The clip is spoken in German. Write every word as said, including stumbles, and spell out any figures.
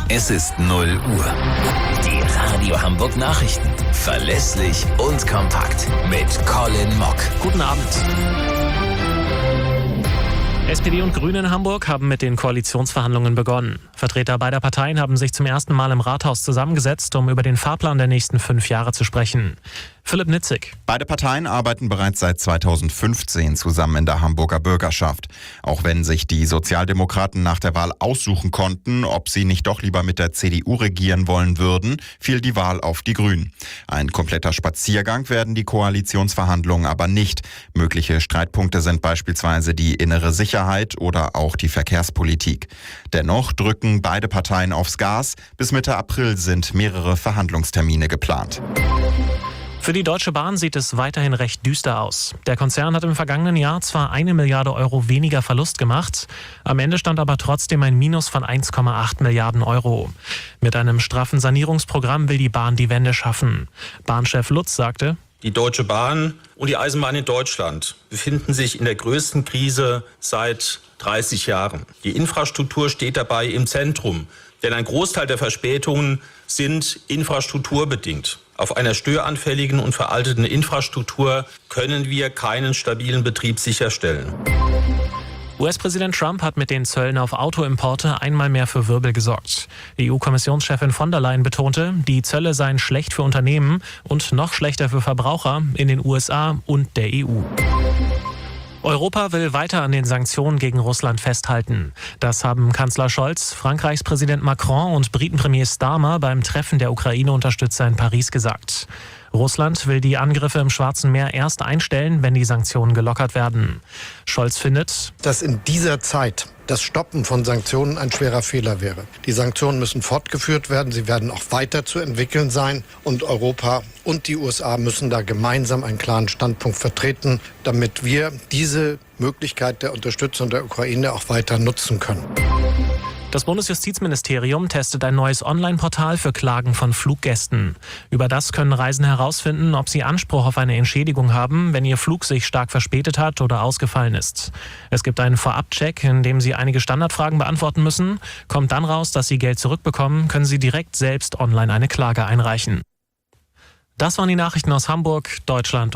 Es ist null Uhr. Die Radio Hamburg Nachrichten. Verlässlich und kompakt. Mit Colin Mock. Guten Abend. S P D und Grüne in Hamburg haben mit den Koalitionsverhandlungen begonnen. Vertreter beider Parteien haben sich zum ersten Mal im Rathaus zusammengesetzt, um über den Fahrplan der nächsten fünf Jahre zu sprechen. Philipp Nitzig. Beide Parteien arbeiten bereits seit zweitausendfünfzehn zusammen in der Hamburger Bürgerschaft. Auch wenn sich die Sozialdemokraten nach der Wahl aussuchen konnten, ob sie nicht doch lieber mit der C D U regieren wollen würden, fiel die Wahl auf die Grünen. Ein kompletter Spaziergang werden die Koalitionsverhandlungen aber nicht. Mögliche Streitpunkte sind beispielsweise die innere Sicherheit oder auch die Verkehrspolitik. Dennoch drücken beide Parteien aufs Gas. Bis Mitte April sind mehrere Verhandlungstermine geplant. Für die Deutsche Bahn sieht es weiterhin recht düster aus. Der Konzern hat im vergangenen Jahr zwar eine Milliarde Euro weniger Verlust gemacht, am Ende stand aber trotzdem ein Minus von eins Komma acht Milliarden Euro. Mit einem straffen Sanierungsprogramm will die Bahn die Wende schaffen. Bahnchef Lutz sagte: Die Deutsche Bahn und die Eisenbahn in Deutschland befinden sich in der größten Krise seit dreißig Jahren. Die Infrastruktur steht dabei im Zentrum, denn ein Großteil der Verspätungen sind infrastrukturbedingt. Auf einer störanfälligen und veralteten Infrastruktur können wir keinen stabilen Betrieb sicherstellen. U S-Präsident Trump hat mit den Zöllen auf Autoimporte einmal mehr für Wirbel gesorgt. Die E U-Kommissionschefin von der Leyen betonte, die Zölle seien schlecht für Unternehmen und noch schlechter für Verbraucher in den U S A und der E U. Europa will weiter an den Sanktionen gegen Russland festhalten. Das haben Kanzler Scholz, Frankreichs Präsident Macron und Britenpremier Starmer beim Treffen der Ukraine-Unterstützer in Paris gesagt. Russland will die Angriffe im Schwarzen Meer erst einstellen, wenn die Sanktionen gelockert werden. Scholz findet, dass in dieser Zeit das Stoppen von Sanktionen ein schwerer Fehler wäre. Die Sanktionen müssen fortgeführt werden, sie werden auch weiter zu entwickeln sein und Europa und die U S A müssen da gemeinsam einen klaren Standpunkt vertreten, damit wir diese Möglichkeit der Unterstützung der Ukraine auch weiter nutzen können. Das Bundesjustizministerium testet ein neues Online-Portal für Klagen von Fluggästen. Über das können Reisende herausfinden, ob sie Anspruch auf eine Entschädigung haben, wenn ihr Flug sich stark verspätet hat oder ausgefallen ist. Es gibt einen Vorab-Check, in dem Sie einige Standardfragen beantworten müssen. Kommt dann raus, dass Sie Geld zurückbekommen, können Sie direkt selbst online eine Klage einreichen. Das waren die Nachrichten aus Hamburg, Deutschland